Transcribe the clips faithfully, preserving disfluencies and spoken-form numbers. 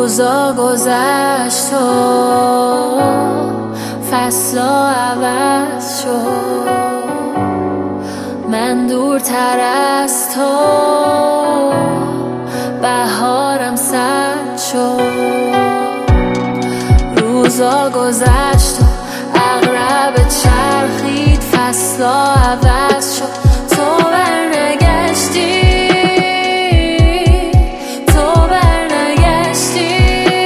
روزا گذشت و فصلا عوض شد، من دورتر از تو بهارم سرد شد. روزا گذشت و عقرب چرخید، فصلا عوض شد، تو برنگشتی، تو برنگشتی.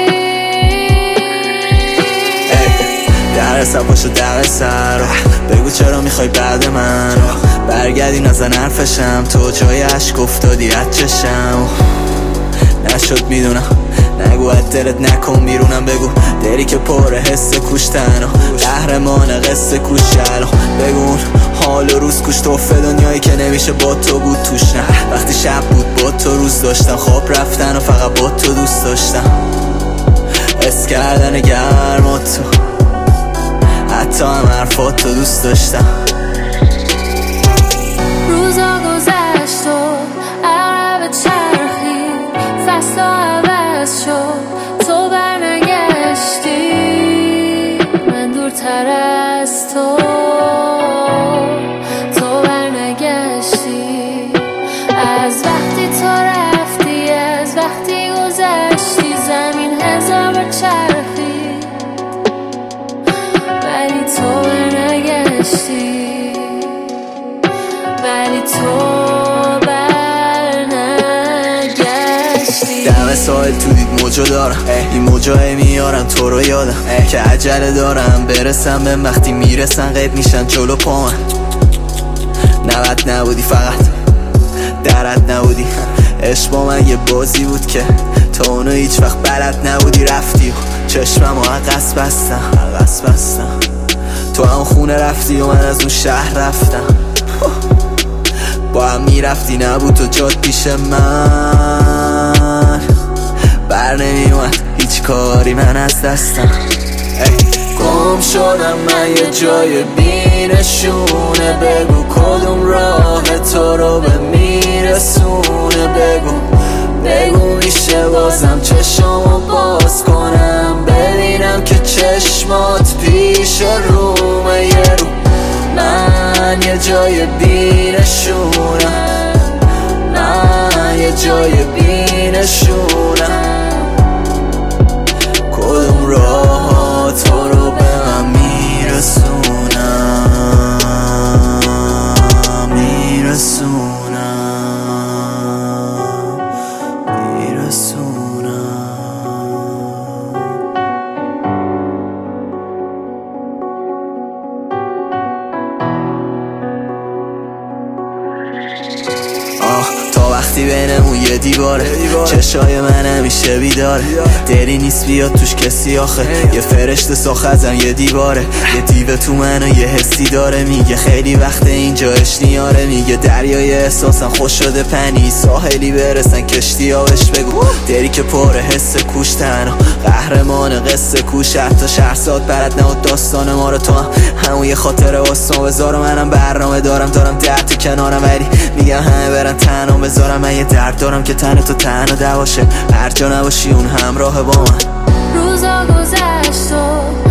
در سر پاشو در سر بگو چرا میخوای بعد من برگردی نزن حرفشم، تو جای عشق افتادی از چشم. نشد میدونم نگو از دلت نکن بیرونم، بگو دلی که پر حس کشتن و قهرمان قصه کوشل. بگو اون حال و روز کش توفه دنیایی که نمیشه با تو بود توش. نه وقتی شب بود با تو روز داشتم، خواب رفتن و فقط با تو دوست داشتم. حس کردن گرم و تو حتی هم حرفات تو دوست داشتم. روزا گذشت و عقرب چرخید، فصلا عوض شد، تو برنگشتی، من دورتر از تو، تو برنگشتی. از وقتی تو رفتی، از وقتی گذشتی، زمین هزار بار چرخید ولی تو برنگشتی، ولی تو برنگشتی. دم ساحل تو دید موجو دارم، این موجای میارن تو رو یادم که عجله دارم برسم به وقتی میرسن قید میشن جلو پا من. نوت نبودی فقط درت نبودی، عشق با من یه بازی بود که تو اونو هیچ وقت بلد نبودی. رفتی و چشمم و عقص بستم عقص بستم، تو هم خونه رفتی و من از اون شهر رفتم. با هم میرفتی نبود تو جاد پیش من، بر نمیومد هیچ کاری من از دستم. گم شدم من یه جای بینشونه، بگو کدوم راه تو رو به میرسونه. بگو بگو میشه بازم چشمو باز کنم، ببینم که چشمات پیش رومه. یه رو من یه جای بینشونم، من یه جای بینشونم. کدوم راه تو رو به من میرسونم میرسونم میرسونم. آه تا وقتی بینمون یه دیواره، چشای من همیشه بیداره، دلی نیست بیاد توش کسی آخه. یه فرشته ساخت ازم یه دیواره، یه دیو تو منو یه حسی داره، میگه خیلی وقت اینجا اشنیاره. میگه دریای احساسم خوش شده پنی، ساحلی برسن کشتی ها بهش بگو دلی که پر حس کشتن و قهرمان قصه کوش. حتی شهرزاد برد نهاد داستان ما رو، تو هم همون یه خاطره واسم بذار. منم برنامه دارم دارم در تو کنارم، ولی میگم همه برن تنها بذارم. من یه درد دارم که تن تو تنها دواشه، هر جا نباشی اون همراه با من. روزا گذشت و